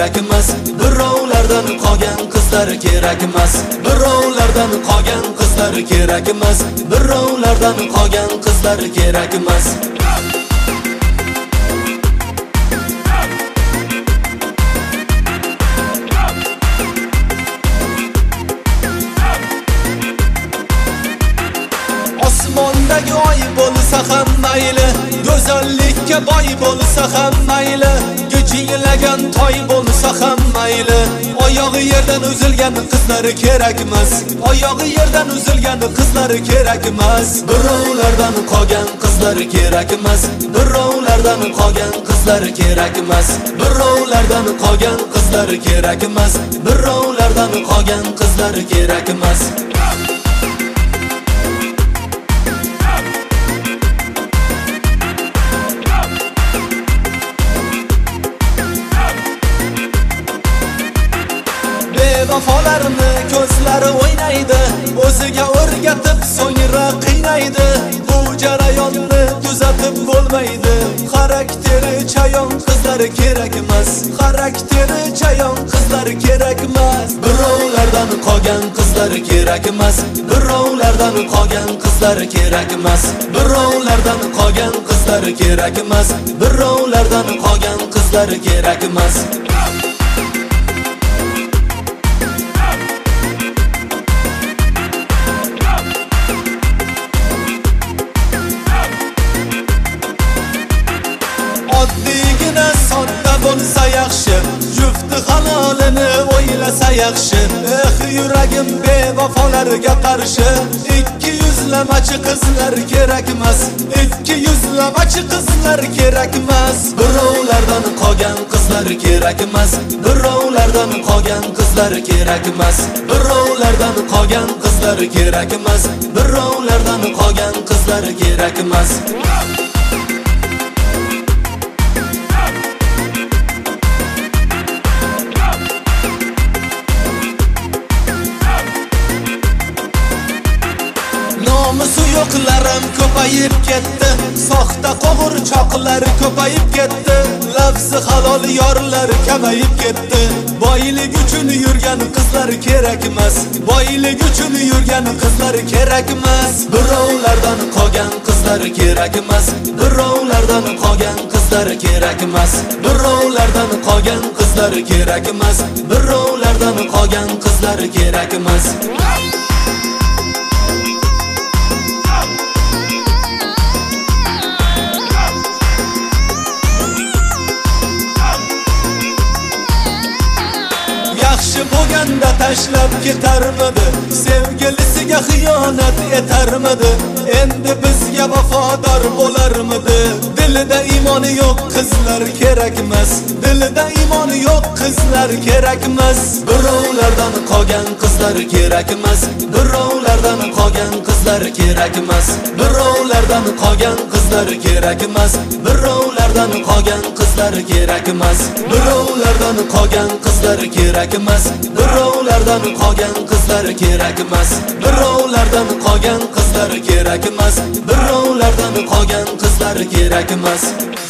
kerak emas. Birovlardan qolgan qizlar kerak emas. Birovlardan qolgan qizlar kerak emas. Birovlardan qolgan qizlar kerak emas. Osmondagi oy bo'lsa ham mayli, go'zallikka boy bo'lsa ham mayli, gijinglagan toy bo'lsa ham mayli, oyog'i yerdan uzilgan qizlar kerak emas. Oyog'i yerdan uzilgan qizlar kerak emas. Birovlardan qolgan qizlar kerak emas. Birovlardan qolgan qizlar kerak emas. Birovlardan qolgan qizlar kerak emas. Birovlardan qolgan qizlar kerak emas. Vafolarni ko'zlari o'ynaydi, o'ziga o'rgatib so'ngra qiynaydi. Bu jarayonni tuzatib bo'lmaydi. Xarakteri chayon qizlar kerak emas. Xarakteri chayon qizlar kerak emas. Birovlardan qolgan qizlar kerak emas. Birovlardan qolgan qizlar kerak emas. Birovlardan qolgan qizlar kerak emas. Birovlardan qolgan qizlar kerak emas. Oddiygina sodda bo'lsa yaxshi, jufti halolini o'ylasa yaxshi. Yuragim bevafolarga qarshi, ikki yuzlamachi qizlar kerak emas. Ikki yuzlamachi qizlar kerak emas. Birovlardan qolgan qizlar kerak emas. Birovlardan qolgan qizlar kerak emas. Birovlardan qolgan qizlar kerak emas. Birovlardan qolgan qizlar kerak emas. Nomusi yo'qlarim ko'payib ketdi, soxta qo'g'irchoqlar ko'payib ketdi, lafzi halol yorlar kamayib ketdi. Boylik uchun yurgan qizlar kerak emas. Boylik uchun yurgan qizlar kerak emas. Birovlardan qolgan qizlar kerak emas. Birovlardan qolgan qizlar kerak emas. Birovlardan qolgan qizlar kerak emas. Birovlardan qolgan qizlar kerak emas. Yaxshi bo'lganda tashlab ketarmidi, sevgilisiga xiyonat etarmidi, endi bizga vafodor bo'larmidi? Dilida iymoni yo'q qizlar kerak emas. Dilida iymoni yo'q qizlar kerak emas. Birovlardan qolgan qizlar kerak emas. Birovlardan qolgan qizlar kerak emas. Birovlardan qolgan qizlar kerak emas. Birovlardan qolgan qizlar kerak emas. Birovlardan qolgan qizlar kerak emas. Birovlardan qolgan qizlar kerak emas. Birovlardan qolgan qizlar kerak emas. Birovlardan qolgan qizlar kerak emas.